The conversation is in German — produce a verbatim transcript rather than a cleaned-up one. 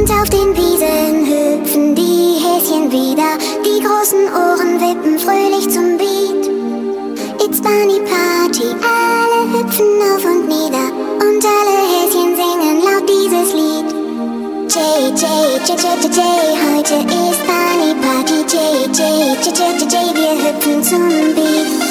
Und auf den Wiesen hüpfen die Häschen wieder, die großen Ohren wippen fröhlich zum Beat. It's Bunny Party, alle hüpfen auf und nieder und alle Häschen singen laut dieses Lied. J, J, J, J, J, J, heute ist Bunny Party. J, J, J, J, J, J, wir hüpfen zum Beat.